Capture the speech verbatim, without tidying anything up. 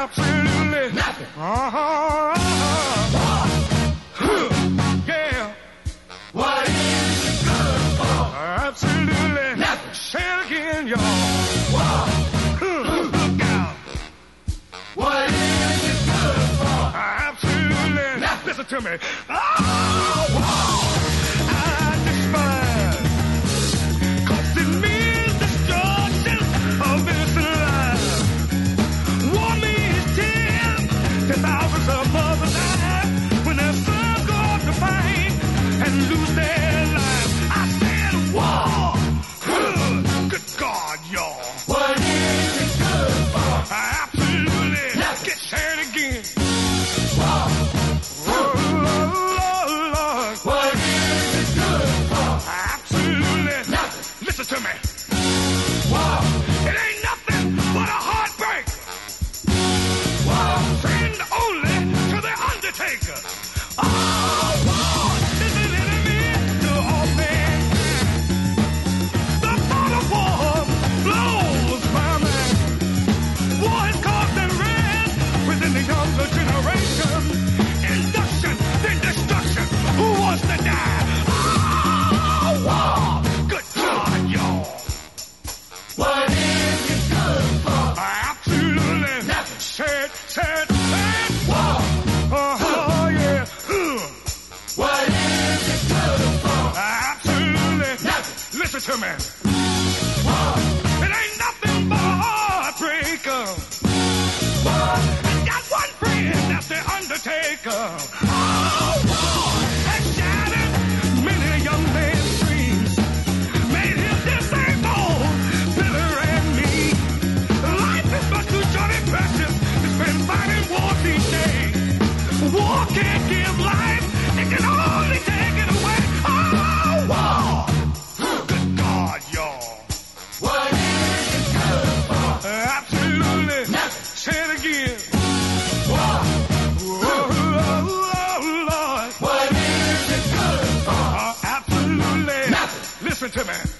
Absolutely nothing. Uh-huh. Uh-huh. Yeah. What is it good for? Absolutely nothing. Say it again, y'all. Wow. Look out. What is it good for? Absolutely nothing. Listen to me. Oh, wow. I despise. Cause it means destruction of innocent lives. War means tears to thousands of mothers' lives when their sons go off to fight and lose their lives. I said war. Good God, y'all. What is it good for? Absolutely. nothing. Get said again. Wow. Oh, Lord, Lord. What is it good for? Absolutely nothing. Listen to me. Wow. It ain't nothing but a heartbreak. Wow. Friend only to the Undertaker. Oh, Lord, is an enemy to all mankind. The thought of war blows my mind. War has caused unrest within the younger generation. Induction, then destruction. Who wants to die? Oh, war. Good God, y'all. What is it good for? Absolutely. nothing. Said, said, said. Wow. Oh, yeah. Ugh. What is it good for? Absolutely. nothing. Listen to me. Wow. It ain't nothing but a heartbreaker. Wow. I got one friend, that's the Undertaker. Oh, war has shattered many a young man's dreams. Made him disabled, bitter and mean. Life is but too short and precious to spend fighting wars each day. War can't give life, it can only take it away. Oh, war! Good God, y'all. What is it good for? Absolutely. nothing. Say it again. Wow. Oh, oh, oh, Lord. What is it good for? Uh, absolutely. nothing. Listen to me.